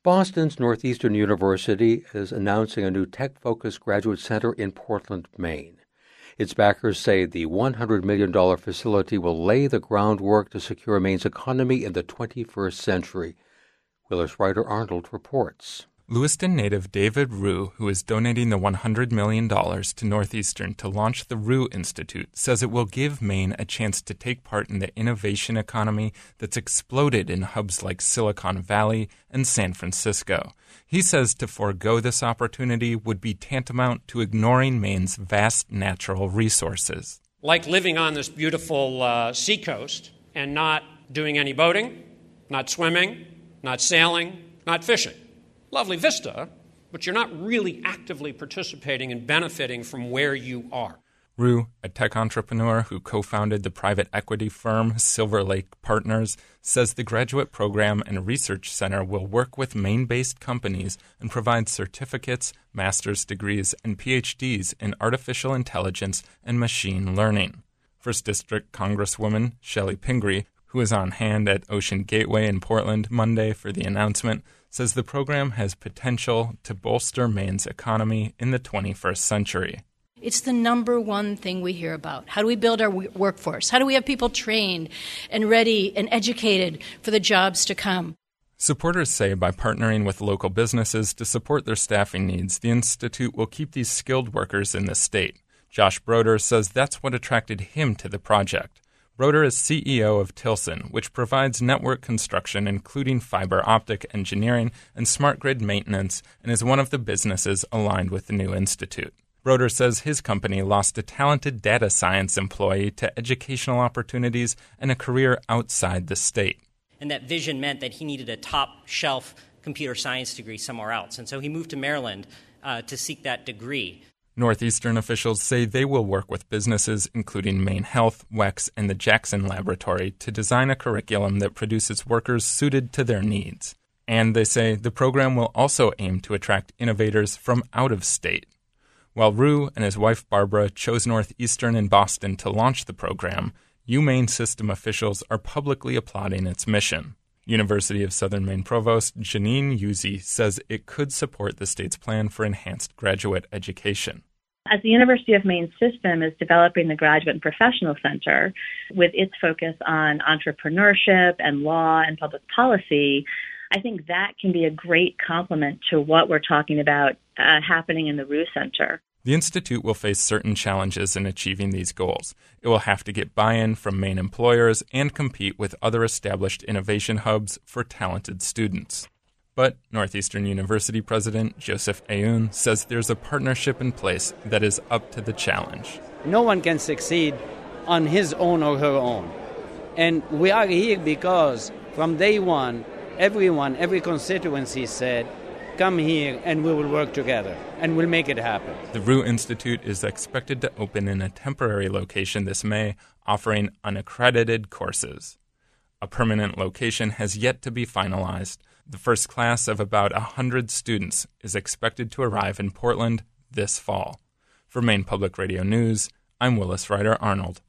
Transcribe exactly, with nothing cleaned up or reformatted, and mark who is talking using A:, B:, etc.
A: Boston's Northeastern University is announcing a new tech-focused graduate center in Portland, Maine. Its backers say the one hundred million dollars facility will lay the groundwork to secure Maine's economy in the twenty-first century. Willis Ryder Arnold reports.
B: Lewiston native David Rue, who is donating the one hundred million dollars to Northeastern to launch the Rue Institute, says it will give Maine a chance to take part in the innovation economy that's exploded in hubs like Silicon Valley and San Francisco. He says to forego this opportunity would be tantamount to ignoring Maine's vast natural resources.
C: Like living on this beautiful uh, seacoast and not doing any boating, not swimming, not sailing, not fishing. Lovely vista, but you're not really actively participating and benefiting from where you are.
B: Rue, a tech entrepreneur who co-founded the private equity firm Silver Lake Partners, says the graduate program and research center will work with Maine-based companies and provide certificates, master's degrees, and P H Ds in artificial intelligence and machine learning. First District Congresswoman Shelley Pingree, who was on hand at Ocean Gateway in Portland Monday for the announcement, says the program has potential to bolster Maine's economy in the twenty-first century.
D: It's the number one thing we hear about. How do we build our workforce? How do we have people trained and ready and educated for the jobs to come?
B: Supporters say by partnering with local businesses to support their staffing needs, the Institute will keep these skilled workers in the state. Josh Broder says that's what attracted him to the project. Broder is C E O of Tilson, which provides network construction, including fiber optic engineering and smart grid maintenance, and is one of the businesses aligned with the new institute. Broder says his company lost a talented data science employee to educational opportunities and a career outside the state.
E: And that vision meant that he needed a top-shelf computer science degree somewhere else. And so he moved to Maryland uh, to seek that degree.
B: Northeastern officials say they will work with businesses, including Maine Health, W E X, and the Jackson Laboratory, to design a curriculum that produces workers suited to their needs. And they say the program will also aim to attract innovators from out of state. While Rue and his wife Barbara chose Northeastern in Boston to launch the program, UMaine system officials are publicly applauding its mission. University of Southern Maine Provost Janine Uzzi says it could support the state's plan for enhanced graduate education.
F: As the University of Maine system is developing the Graduate and Professional Center with its focus on entrepreneurship and law and public policy, I think that can be a great complement to what we're talking about uh, happening in the Rue Center.
B: The Institute will face certain challenges in achieving these goals. It will have to get buy-in from Maine employers and compete with other established innovation hubs for talented students. But Northeastern University President Joseph Aoun says there's a partnership in place that is up to the challenge.
G: No one can succeed on his own or her own. And we are here because from day one, everyone, every constituency said, come here and we will work together and we'll make it happen.
B: The Rue Institute is expected to open in a temporary location this May, offering unaccredited courses. A permanent location has yet to be finalized. The first class of about one hundred students is expected to arrive in Portland this fall. For Maine Public Radio News, I'm Willis Ryder Arnold.